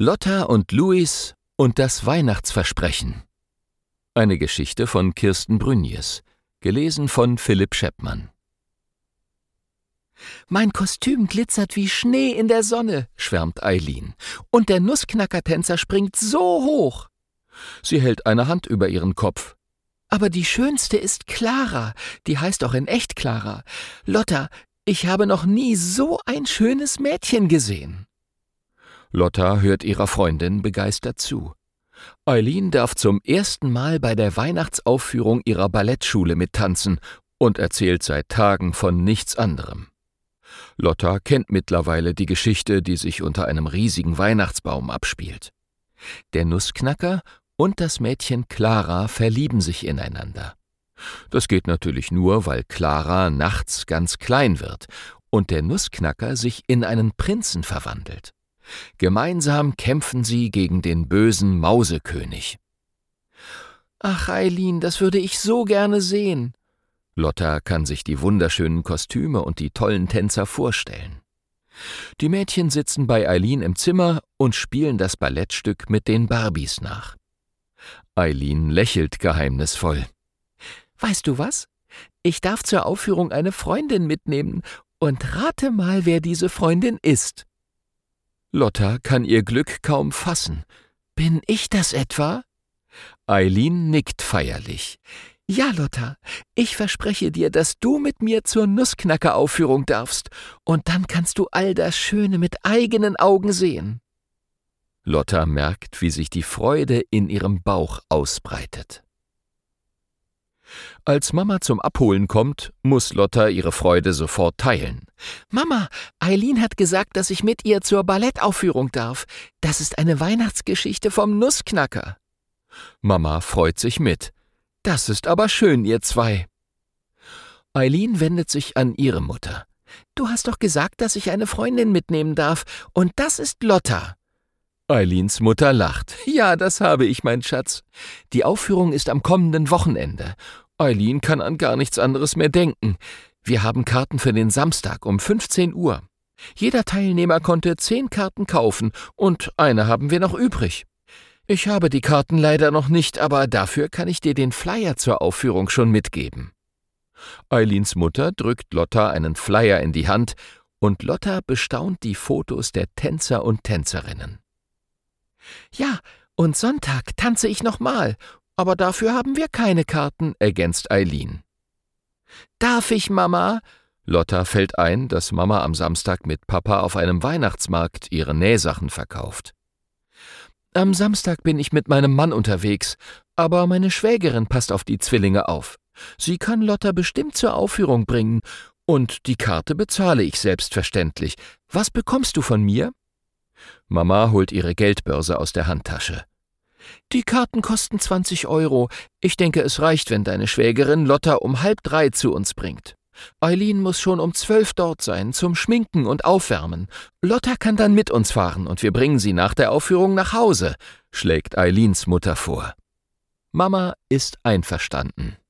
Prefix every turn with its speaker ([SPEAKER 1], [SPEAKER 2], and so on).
[SPEAKER 1] Lotta und Louis und das Weihnachtsversprechen. Eine Geschichte von Kirsten Brünjes, gelesen von Philipp Scheppmann. »Mein Kostüm glitzert wie Schnee in der Sonne«, schwärmt Eileen. »Und der Nussknackertänzer springt so hoch.« Sie hält eine Hand über ihren Kopf. »Aber die schönste ist Clara, die heißt auch in echt Clara. Lotta, ich habe noch nie so ein schönes Mädchen gesehen.« Lotta hört ihrer Freundin begeistert zu. Eileen darf zum ersten Mal bei der Weihnachtsaufführung ihrer Ballettschule mittanzen und erzählt seit Tagen von nichts anderem. Lotta kennt mittlerweile die Geschichte, die sich unter einem riesigen Weihnachtsbaum abspielt. Der Nussknacker und das Mädchen Clara verlieben sich ineinander. Das geht natürlich nur, weil Clara nachts ganz klein wird und der Nussknacker sich in einen Prinzen verwandelt. Gemeinsam kämpfen sie gegen den bösen Mausekönig. »Ach, Eileen, das würde ich so gerne sehen.« Lotta kann sich die wunderschönen Kostüme und die tollen Tänzer vorstellen. Die Mädchen sitzen bei Eileen im Zimmer und spielen das Ballettstück mit den Barbies nach. Eileen lächelt geheimnisvoll. »Weißt du was? Ich darf zur Aufführung eine Freundin mitnehmen und rate mal, wer diese Freundin ist.« Lotta kann ihr Glück kaum fassen. »Bin ich das etwa?« Eileen nickt feierlich. »Ja, Lotta, ich verspreche dir, dass du mit mir zur Nussknacker-Aufführung darfst, und dann kannst du all das Schöne mit eigenen Augen sehen.« Lotta merkt, wie sich die Freude in ihrem Bauch ausbreitet. Als Mama zum Abholen kommt, muss Lotta ihre Freude sofort teilen. »Mama, Eileen hat gesagt, dass ich mit ihr zur Ballettaufführung darf. Das ist eine Weihnachtsgeschichte vom Nussknacker.« Mama freut sich mit. »Das ist aber schön, ihr zwei.« Eileen wendet sich an ihre Mutter. »Du hast doch gesagt, dass ich eine Freundin mitnehmen darf, und das ist Lotta.« Eileens Mutter lacht. »Ja, das habe ich, mein Schatz. Die Aufführung ist am kommenden Wochenende. Eileen kann an gar nichts anderes mehr denken. Wir haben Karten für den Samstag um 15 Uhr. Jeder Teilnehmer konnte 10 Karten kaufen, und eine haben wir noch übrig. Ich habe die Karten leider noch nicht, aber dafür kann ich dir den Flyer zur Aufführung schon mitgeben.« Eileens Mutter drückt Lotta einen Flyer in die Hand, und Lotta bestaunt die Fotos der Tänzer und Tänzerinnen. »Ja, und Sonntag tanze ich nochmal, aber dafür haben wir keine Karten«, ergänzt Eileen. »Darf ich, Mama?« Lotta fällt ein, dass Mama am Samstag mit Papa auf einem Weihnachtsmarkt ihre Nähsachen verkauft. »Am Samstag bin ich mit meinem Mann unterwegs, aber meine Schwägerin passt auf die Zwillinge auf. Sie kann Lotta bestimmt zur Aufführung bringen, und die Karte bezahle ich selbstverständlich. Was bekommst du von mir?« Mama holt ihre Geldbörse aus der Handtasche. »Die Karten kosten 20 €. Ich denke, es reicht, wenn deine Schwägerin Lotta um 2:30 zu uns bringt. Eileen muss schon um 12 dort sein, zum Schminken und Aufwärmen. Lotta kann dann mit uns fahren, und wir bringen sie nach der Aufführung nach Hause«, schlägt Eileens Mutter vor. Mama ist einverstanden.